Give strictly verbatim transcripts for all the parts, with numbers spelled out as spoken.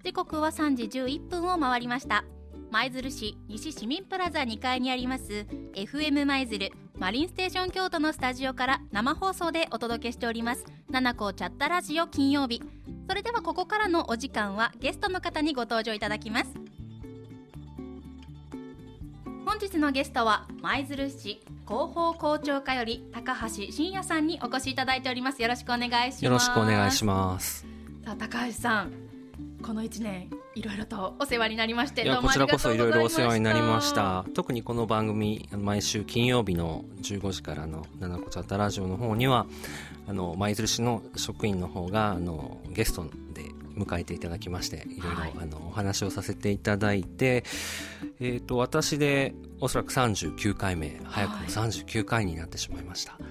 時刻はさんじじゅういっぷんを回りました。舞鶴市西市民プラザにかいにあります エフエム 舞鶴マリンステーション京都のスタジオから生放送でお届けしておりますななこチャットラジオ金曜日。それではここからのお時間はゲストの方にご登場いただきます。本日のゲストは舞鶴市広報校長課より高橋真也さんにお越しいただいております。よろしくお願いします。 よろしくお願いします。 さあ高橋さん、このいちねんいろいろとお世話になりまして、 いやどうもありがとうございました。 こちらこそいろいろお世話になりました。特にこの番組毎週金曜日のじゅうごじからのななこチャットラジオの方にはあの舞鶴市の職員の方があのゲストで迎えていただきまして、いろいろ、はい、あのお話をさせていただいて、えーと、私でおそらくさんじゅうきゅうかいめ、早くもさんじゅうきゅうかいになってしまいました。はい、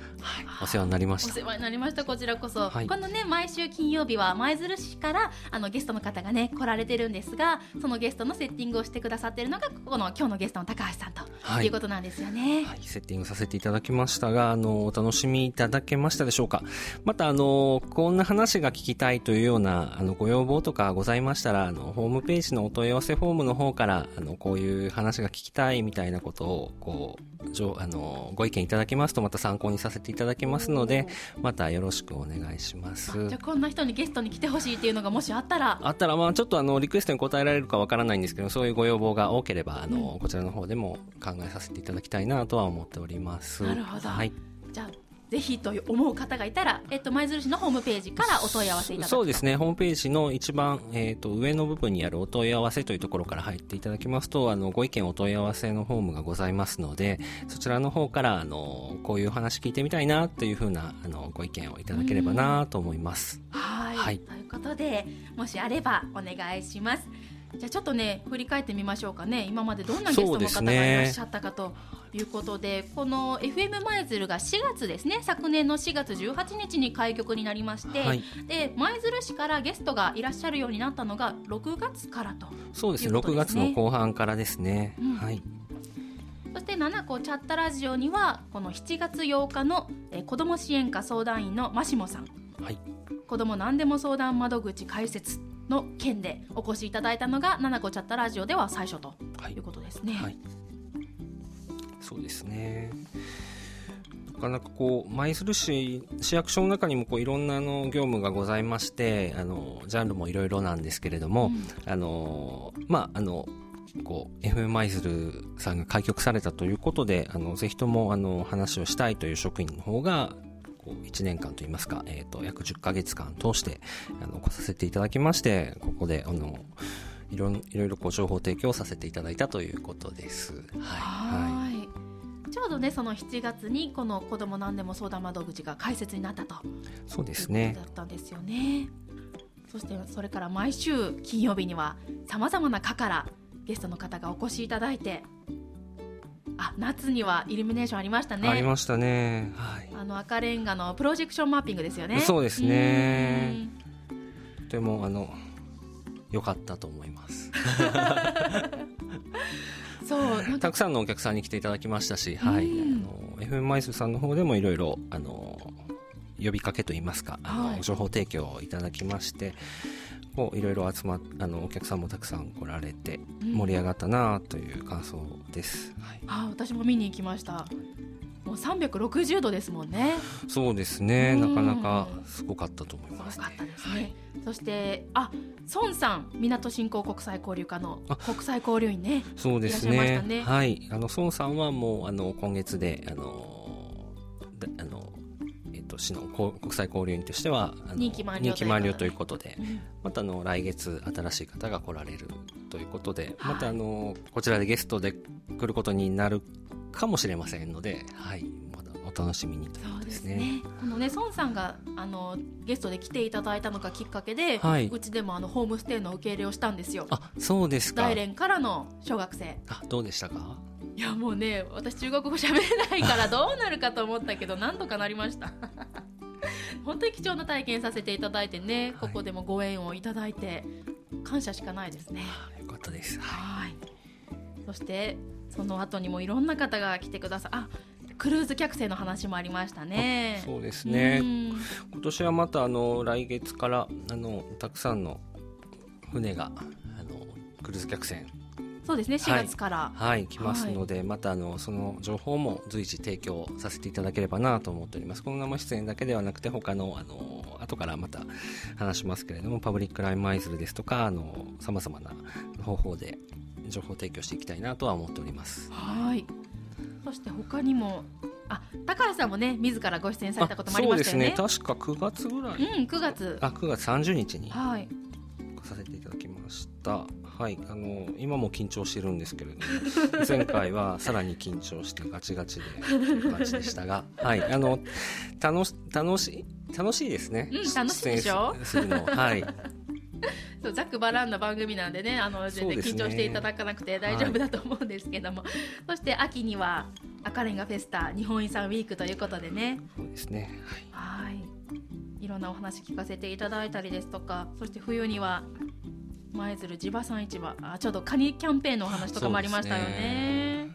お世話になりました。 お世話になりました。こちらこそ、 はい、 このね毎週金曜日は舞鶴市からあのゲストの方がね来られてるんですが、そのゲストのセッティングをしてくださっているのがこの今日のゲストの高橋さんと、はい、いうことなんですよね。 はい、セッティングさせていただきましたが、あのお楽しみいただけましたでしょうか。またあのこんな話が聞きたいというようなあのご要望とかございましたら、あのホームページのお問い合わせフォームの方からあのこういう話が聞きたいみたいなことをこうあのご意見いただきますと、また参考にさせていただきますので、またよろしくお願いします。 じゃあこんな人にゲストに来てほしいっていうのがもしあったらあったら、まあちょっとあのリクエストに答えられるかわからないんですけど、そういうご要望が多ければあの、うん、こちらの方でも考えさせていただきたいなとは思っております。 なるほど、 はい、 じゃあぜひと思う方がいたら、えっと、舞鶴市のホームページからお問い合わせいただくと。 そうですね、ホームページの一番、えー、と上の部分にあるお問い合わせというところから入っていただきますと、あのご意見お問い合わせのフォームがございますので、そちらの方からあのこういう話聞いてみたいなというふうなあのご意見をいただければなと思います。 はい、はい、ということでもしあればお願いします。じゃあちょっとね振り返ってみましょうかね。今までどんなゲストの方がいらっしゃったかということで、この エフエム 舞鶴がしがつですね、昨年のしがつじゅうはちにちに開局になりまして、はい、で舞鶴市からゲストがいらっしゃるようになったのがろくがつからということですね。 そうですね、ろくがつの後半からですね、うん、はい。 そしてななこチャットラジオにはこのしちがつようかのえ子ども支援課相談員のマシモさん、はい、子ども何でも相談窓口開設の件でお越しいただいたのがななこチャットラジオでは最初ということですね。はいはい、 そうですね。なかなかこう舞鶴市市役所の中にもこういろんなあの業務がございまして、あのジャンルもいろいろなんですけれども、うん、あのまああのこう エフエム 舞鶴さんが開局されたということで、あのぜひともあの話をしたいという職員の方がいちねんかんといいますか、えー、と約じゅっかげつかん通してあの来させていただきまして、ここであのいろいろいろこう情報提供させていただいたということです。はい、 はい、ちょうどねそのしちがつにこの子ども何でも相談窓口が開設になったと。 そうですね、 いうことだったんですよね。そしてそれから毎週金曜日にはさまざまな課からゲストの方がお越しいただいて、あ、夏にはイルミネーションありましたね。 ありましたね、はい、 あの赤レンガのプロジェクションマッピングですよね。 そうですね、とてもあの良かったと思いますそうたくさんのお客さんに来ていただきましたし、はい、あの エフエム 舞鶴さんの方でもいろいろあの呼びかけといいますか、あの、はい、情報提供をいただきまして、こういろいろ集まっあのお客さんもたくさん来られて盛り上がったなという感想です。はい、 あ、私も見に行きました。もうさんびゃくろくじゅうどですもんね。 そうですね、なかなかすごかったと思います、ね、 すごかったですね。はい、そしてあ孫さん、港振興国際交流課の国際交流員ね。 そうですね、いらっしゃいましたね。はい、あの孫さんはもうあの今月であのあの市の国際交流員としてはあの任期満了、 任期満了ということで、うん、またあの来月新しい方が来られるということで、はい、またあのこちらでゲストで来ることになるかもしれませんので、はい、まだお楽しみにということですね。 そうですね、このね孫さんがあのゲストで来ていただいたのがきっかけで、はい、うちでもあのホームステイの受け入れをしたんですよ。 あ、そうですか。 大連からの小学生。 あ、どうでしたか。 いやもうね、私中国語喋れないからどうなるかと思ったけどなんとかなりました本当に貴重な体験させていただいてね、はい、ここでもご縁をいただいて感謝しかないですね。 よかったです。 はい、そしてその後にもいろんな方が来てくださあクルーズ客船の話もありましたね。 そうですね、今年はまたあの来月からあのたくさんの船があのクルーズ客船そうですね、しがつから、 はい、はい、来ますので、はい、またあのその情報も随時提供させていただければなと思っております。この生出演だけではなくて他のあの後からまた話しますけれども、パブリックライムアイズルですとかさまざまな方法で情報提供していきたいなとは思っております。 はい。そして他にもあ高橋さんもね自らご出演されたこともありましたよね。 そうですね、確かくがつぐらい、 うん、くがつあくがつさんじゅうにちに、 はい、 来させていただきました。はい、あの今も緊張してるんですけれども前回はさらに緊張してガチガチでという感じでしたが、はい、あの楽し楽しい楽しいですね、 うん、楽しいでしょするのはいそうざっくばらんな番組なんでね、あの全然緊張していただかなくて大丈夫だと思うんですけども、はい、そして秋には赤レンガフェスタ日本遺産ウィークということでね、 そうですね、 はい、はい、いろんなお話聞かせていただいたりですとか、そして冬には舞鶴地場産市場、あちょうどカニキャンペーンのお話とかもありましたよ ね, ね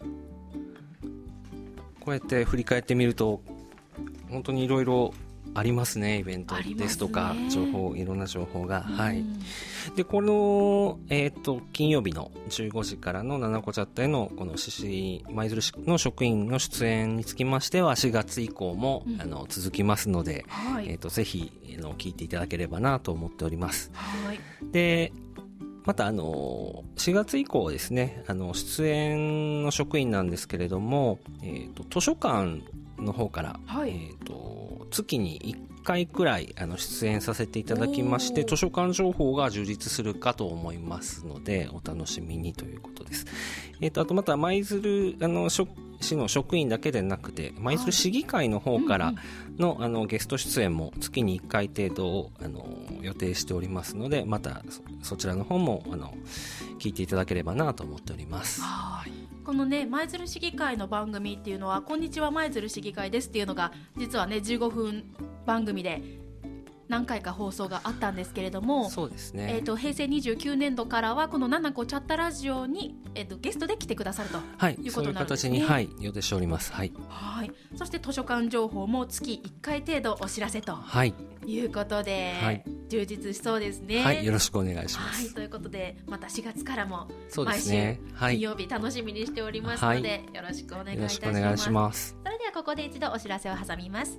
こうやって振り返ってみると本当にいろいろありますね、イベントですとか情報、いろんな情報が、はい、でこの、えー、と金曜日のじゅうごじからのななこチャットへのこの舞鶴市の職員の出演につきましてはしがつ以降も、うん、あの続きますので、はい、えー、とぜひあの聞いていただければなと思っております。はい、でまたあのしがつ以降ですね、あの出演の職員なんですけれども、えー、と図書館の方から、はい、えー、と月にいっかいくらいあの出演させていただきまして、図書館情報が充実するかと思いますのでお楽しみにということです。えー、とあとまた舞鶴あの市の職員だけでなくて舞鶴市議会の方からの、はい、あのゲスト出演も月にいっかい程度をあの予定しておりますので、また そ, そちらの方もあの聞いていただければなと思っております。はい、 このね舞鶴市議会の番組っていうのはこんにちは舞鶴市議会ですっていうのが実はねじゅうごふん番組で何回か放送があったんですけれども、 そうですね、 えー、と平成にじゅうきゅうねんどからはこのななこチャッタラジオに、えー、とゲストで来てくださるということなんですね。 はい、そういう形に、はい、予定しております。はい、 はい、そして図書館情報も月いっかい程度お知らせということで、はい、充実しそうですね。 はい、よろしくお願いします。 はい、ということでまたしがつからも毎週金曜日楽しみにしておりますので、はい、よろしくお願いいたします。よろしくお願いします。それではここで一度お知らせを挟みます。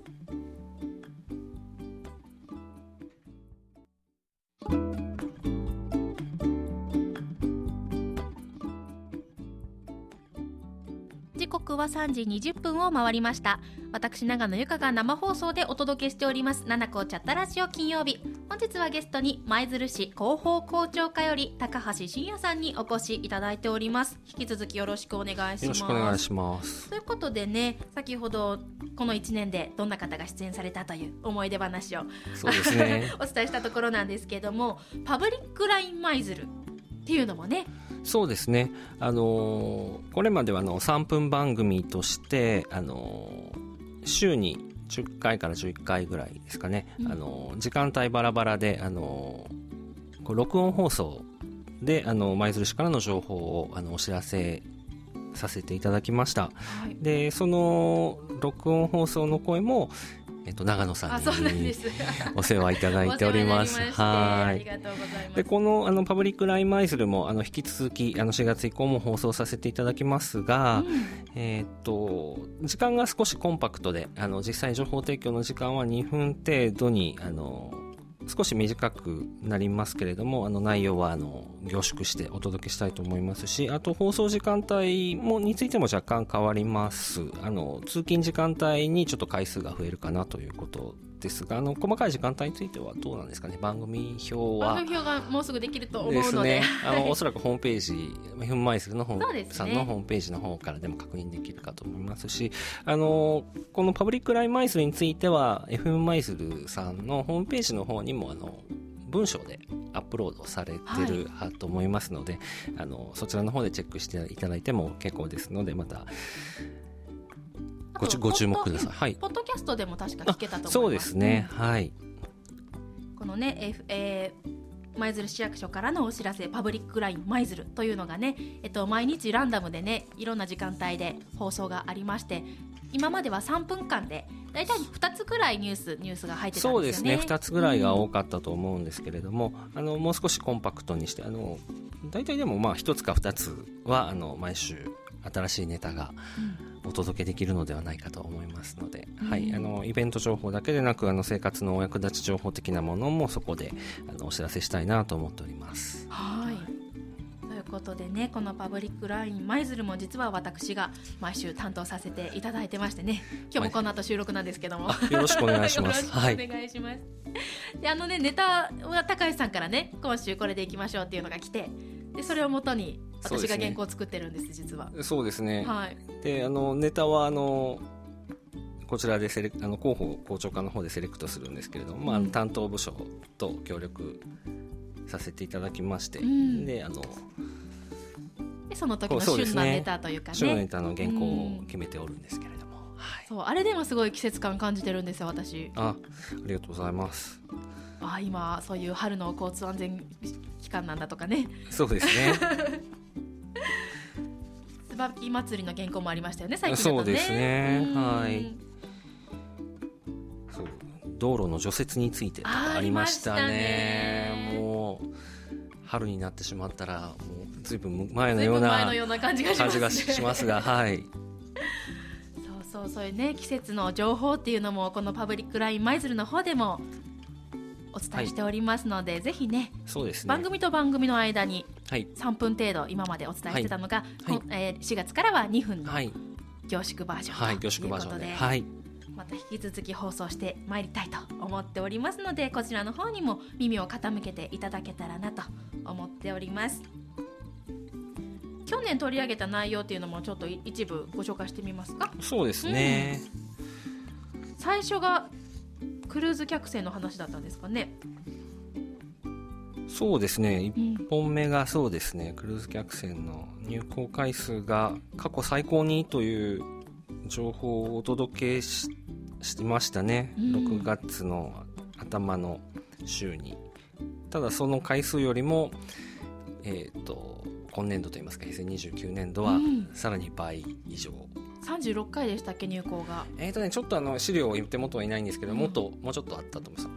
時刻はさんじにじゅっぷんを回りました。私長野由香が生放送でお届けしておりますななこチャットラジオ金曜日、本日はゲストに舞鶴市広報校長課より高橋真也さんにお越しいただいております。引き続きよろしくお願いします。 よろしくお願いします。 ということでね、先ほどこのいちねんでどんな方が出演されたという思い出話をそうです、ね、 お伝えしたところなんですけれども、パブリックライン舞鶴っていうのもね、 そうですね、あのー、これまではあのさんぷん番組として、あのー、週にじゅっかいからじゅういっかいぐらいですかね、うん、あのー、時間帯バラバラで、あのー、こう録音放送で舞鶴市からの情報をあのお知らせさせていただきました。はい、でその録音放送の声もえっと、長野さんにお世話いただいております。 はい、ありがとうございます。 でこのあのパブリックライン舞鶴もあの引き続きあのしがつ以降も放送させていただきますが、うん、えー、っと時間が少しコンパクトで、あの実際情報提供の時間はにふん程度にあの少し短くなりますけれども、あの内容はあの凝縮してお届けしたいと思いますし、あと放送時間帯もについても若干変わります。あの通勤時間帯にちょっと回数が増えるかなということですが、あの細かい時間帯についてはどうなんですかね。番組表は番組表がもうすぐできると思うのでですね、あのおそらくホームページエフエム舞鶴のホーム、ね、さんのホームページの方からでも確認できるかと思いますし、あのこのパブリックライン舞鶴については エフエム 舞鶴さんのホームページの方にもあの文章でアップロードされてるはと思いますので、はい、あのそちらの方でチェックしていただいても結構ですので、またご, ご注目ください。はい、 ポッドキャストでも確か聞けたと思います。 そうですね、うん、はい。 このね、F えー、舞鶴市役所からのお知らせパブリックライン舞鶴というのがね、えっと、毎日ランダムでねいろんな時間帯で放送がありまして、 今まではさんぷんかんでだいたいふたつぐらいニュースニュースが入ってたんですよね。 そうですね、ふたつぐらいが多かったと思うんですけれども、うん、あのもう少しコンパクトにして、あのだいたいでもまあひとつかふたつはあの毎週新しいネタがお届けできるのではないかと思いますので、うん、はい、あのイベント情報だけでなくあの生活のお役立ち情報的なものもそこであのお知らせしたいなと思っております。 はい、ということでね、このパブリックライン舞鶴も実は私が毎週担当させていただいてましてね、今日もこの後収録なんですけども、 はい、よろしくお願いします。 よろしくお願いします、はい、であのねネタは高橋さんからね今週これでいきましょうっていうのが来て、でそれをもとに私が原稿を作ってるんです、ね、実は。 そうですね、 はい、 であのネタはあのこちらでセレあの広報校長課の方でセレクトするんですけれども、うん、まあ、担当部署と協力させていただきまして、うん、であのでその時の旬なネタというかね、 旬なネタの原稿を決めておるんですけれども、うん、はい、 そうあれでもすごい季節感感じてるんですよ私。 あ、ありがとうございます。 あ、今そういう春の交通安全期間なんだとかね。 そうですね椿祭りの原稿もありましたよね最近だとね。 そうですね、はい、そう道路の除雪についてとかありましたね。 ありましたね。 もう春になってしまったらもうずいぶん前のような前のような感じがしますね。 感じがしますが、はい、 そうそう、そういうね季節の情報っていうのもこのパブリックライン舞鶴の方でもお伝えしておりますので、はい、ぜひね、 そうですね、 番組と番組の間にさんぷん程度今までお伝えしてたのが、はいはい、えー、しがつからはにふんの凝縮バージョンということで、 はい、 また引き続き放送してまいりたいと思っておりますので、こちらの方にも耳を傾けていただけたらなと思っております。去年取り上げた内容っていうのもちょっと一部ご紹介してみますか。 そうですね、 うん、最初がクルーズ客船の話だったんですかね。 そうですね、いっぽんめがそうですね、クルーズ客船の入港回数が過去最高にという情報をお届け し, しましたね、うん、ろくがつの頭の週に。ただその回数よりも、えー、と今年度といいますかへいせいにじゅうきゅうねんどはさらに倍以上、 うん、さんじゅうろっかいでしたっけ入港が。 えーとね、ちょっとあの資料を手元はいないんですけど、うん、もっともうちょっとあったと思います。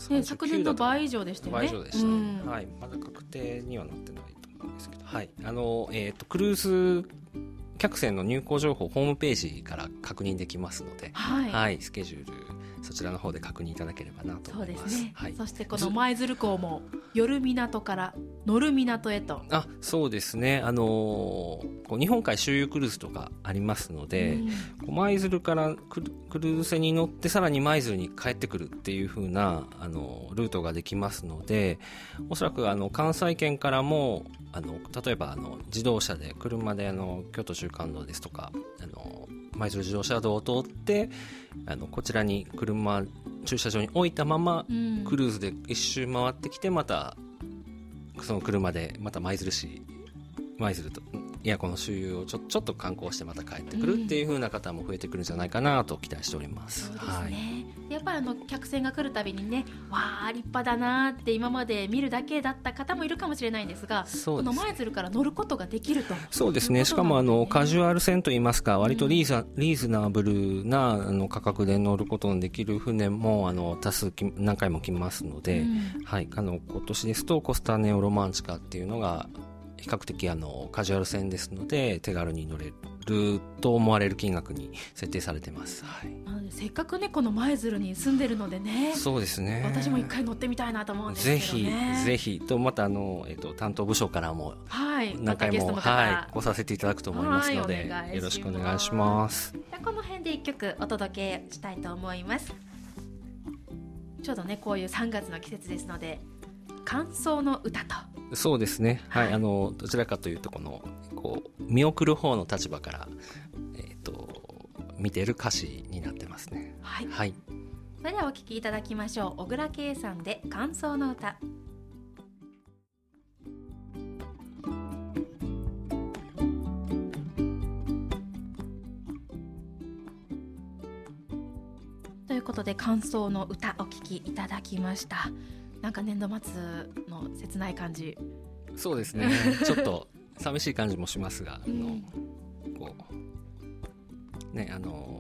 ね、昨年の倍以上でしたよね。 倍以上でしたね、 うん、 はい、まだ確定にはなってないと思うんですけど、はい、あのえー、とクルーズ客船の入港情報ホームページから確認できますので、 はいはい、スケジュールそちらの方で確認いただければなと思います。 そうですね、 はい、 そしてこの舞鶴港も夜港から乗る港へと。 あ、そうですね、あのー、こう日本海周遊クルーズとかありますので、うん、舞鶴からクル、クルーズ船に乗ってさらに舞鶴に帰ってくるっていう風なあのルートができますので、おそらくあの関西圏からもあの例えばあの自動車で車であの京都中環道ですとかあの舞鶴自動車道を通ってあのこちらに車駐車場に置いたまま、うん、クルーズで一周回ってきてまたその車でまた舞鶴市舞鶴といやこの周遊をちょ、ちょっと観光してまた帰ってくるっていう風な方も増えてくるんじゃないかなと期待しております。 そうですね、 はい、 やっぱりあの客船が来るたびにね、わー立派だなって今まで見るだけだった方もいるかもしれないんですが、 そうですね、 この舞鶴から乗ることができると。 そうですね、しかもあのカジュアル船といいますか割とリーザ、うん、リーズナブルなあの価格で乗ることのできる船もあの多数何回も来ますので、うん、はい、あの今年ですとコスタネオロマンチカっていうのが比較的あのカジュアル船ですので手軽に乗れると思われる金額に設定されてます。はい、 なのでせっかくねこの舞鶴に住んでるのでね、 そうですね、 私も一回乗ってみたいなと思うんですけどね。 ぜひぜひとまたあの、えっと、担当部署からも何回も、はい、来させていただくと思いますので、はい、よろしくお願いします。 じゃあこの辺でいっきょくお届けしたいと思います。ちょうどねこういうさんがつの季節ですので感想の歌と。 そうですね、はいはい、あのどちらかというとこのこう見送る方の立場から、えー、と見ている歌詞になってますね。 はい、 はい、 それではお聴きいただきましょう。小倉圭さんで感想の歌。ということで感想の歌お聴きいただきました。なんか年度末の切ない感じ。 そうですねちょっと寂しい感じもしますが、あの、うん、こうねあの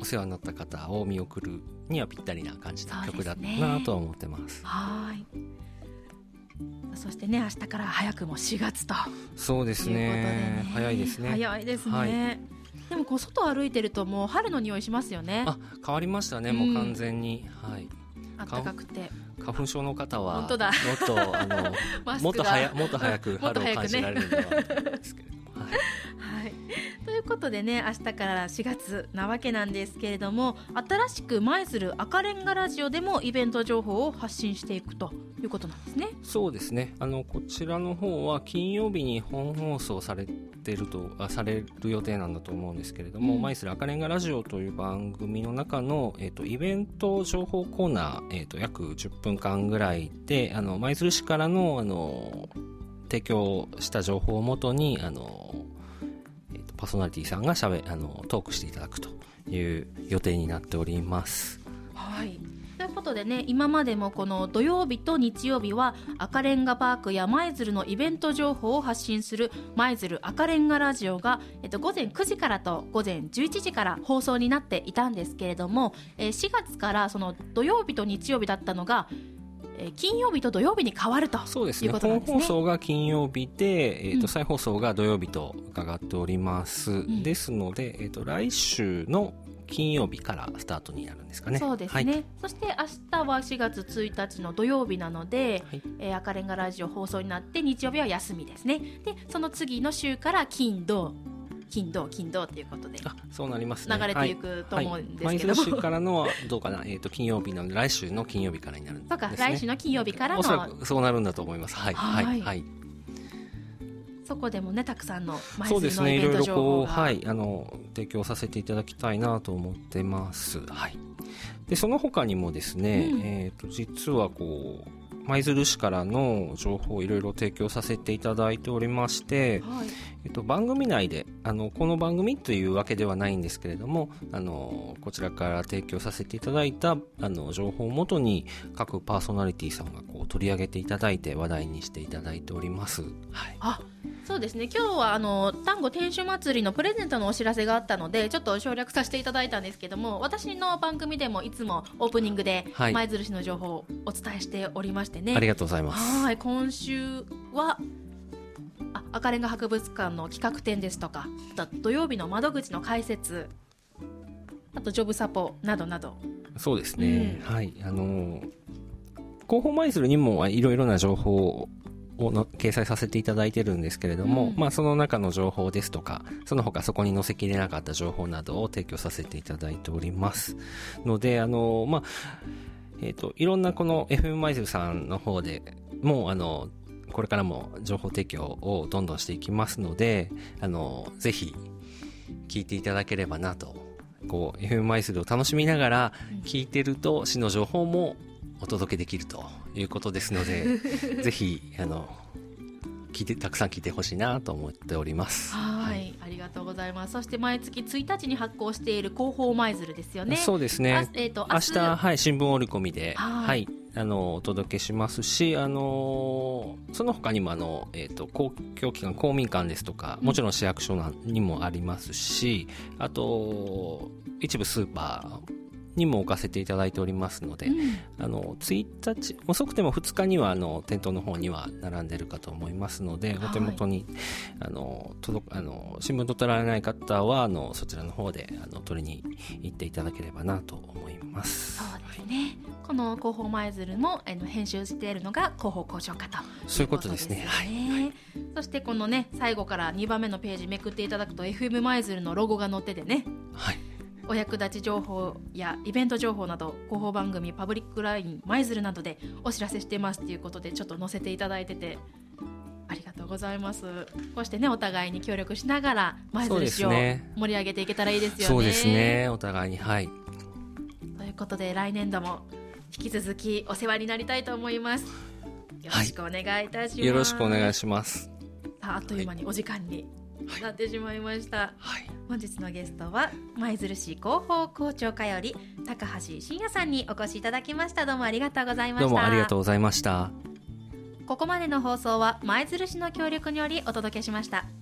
お世話になった方を見送るにはぴったりな感じの曲だったなとは思ってます。 はい。そしてね、明日から早くもしがつと。 そうですね。ね早いですね。 早いですね。はい、でもこう外歩いてるともう春の匂いしますよね。 あ、変わりましたね。もう完全に、うん、はい。 暖かくて。 花粉症の方は本当だ。 もっとあのもっと早もっと早く春を感じられるのはですけれども。はい。 はい、ということでね、明日からしがつなわけなんですけれども、新しく舞鶴赤レンガラジオでもイベント情報を発信していくということなんですね。 そうですね。あのこちらの方は金曜日に本放送されてるとあされる予定なんだと思うんですけれども、舞鶴赤レンガラジオという番組の中の、えー、とイベント情報コーナー、えー、と約じゅっぷんかんぐらいで、あの舞鶴市からの、あの提供した情報をもとに、あのパーソナリティさんがしゃべあのトークしていただくという予定になっております。 はい。ということでね、今までもこの土曜日と日曜日は赤レンガパークや舞鶴のイベント情報を発信する舞鶴赤レンガラジオが、えっと、午前くじからと午前じゅういちじから放送になっていたんですけれども、えー、しがつからその土曜日と日曜日だったのが金曜日と土曜日に変わるということなんですね。 本放送が金曜日で、えーとうん、再放送が土曜日と伺っております、うん、ですので、えーと、来週の金曜日からスタートになるんですかね。 そうですね、はい、そして明日はしがつついたちの土曜日なので、はい、えー、赤レンガラジオ放送になって日曜日は休みですね。でその次の週から金土金土金土ということで、 あ、そうなりますね、 流れていくと思うんですけども、 舞鶴市からのはどうかな、えーと金曜日なので来週の金曜日からになるんですね。 そうか、来週の金曜日からのおそらくそうなるんだと思います。はいはいはい、はい、 そこでもね、たくさんの舞鶴のイベント情報が、 はい、あの提供させていただきたいなと思ってます。はい。でその他にもですね、うん、えーと実はこう舞鶴市からの情報をいろいろ提供させていただいておりまして、はい、えっと、番組内であのこの番組というわけではないんですけれども、あのこちらから提供させていただいたあの情報をもとに各パーソナリティさんがこう取り上げていただいて話題にしていただいております。はい、 あ、そうですね。今日はあの丹後天守祭りのプレゼントのお知らせがあったのでちょっと省略させていただいたんですけども、私の番組でもいつもオープニングで舞鶴市の情報をお伝えしておりましてね、 はい、ありがとうございます。 はい、今週はあ赤レンガ博物館の企画展ですとか、あと土曜日の窓口の解説、あとジョブサポなどなど。 そうですね、うん、はい、あの広報舞鶴にもいろいろな情報をの掲載させていただいてるんですけれども、うん、まあ、その中の情報ですとかその他そこに載せきれなかった情報などを提供させていただいておりますので、あの、まあえーと、いろんなこの エフエム 舞鶴さんの方でもうあのこれからも情報提供をどんどんしていきますので、あのぜひ聞いていただければなと。こう エフエム 舞鶴を楽しみながら聞いてると市の情報もお届けできるということですのでぜひあの聞いてたくさん聞いてほしいなと思っております。 はい、はい、ありがとうございます。そして毎月ついたちに発行している広報舞鶴ですよね。 そうですね、 えーと、 明日、はい、新聞折り込みで、はいはい、あのお届けしますし、あのその他にもあの、えーと、公共機関公民館ですとか、もちろん市役所にもありますし、あと一部スーパーにも置かせていただいておりますので、うん、あのついたち遅くてもふつかにはあの店頭の方には並んでるかと思いますので、はい、お手元にあの届あの新聞取ってられない方はあのそちらの方であの取りに行っていただければなと思います。 そうですね、はい、この広報舞鶴もあの編集しているのが広報交渉課ということですね。 そういうことですね、はいはい、 そしてこのね最後からにばんめのページめくっていただくと エフエム 舞鶴のロゴが載っててね、はい、お役立ち情報やイベント情報など広報番組パブリックライン舞鶴などでお知らせしてますということでちょっと載せていただいててありがとうございます。こうしてねお互いに協力しながら舞鶴市を盛り上げていけたらいいですよね。 そうですね、お互いに、はい、 ということで来年度も引き続きお世話になりたいと思います。よろしくお願いいたします、はい、 よろしくお願いします。 あっという間にお時間に、はい、なってしまいました、はい、本日のゲストは舞鶴市広報広聴課より高橋真也さんにお越しいただきました。どうもありがとうございました。 どうもありがとうございました。 ここまでの放送は舞鶴市の協力によりお届けしました。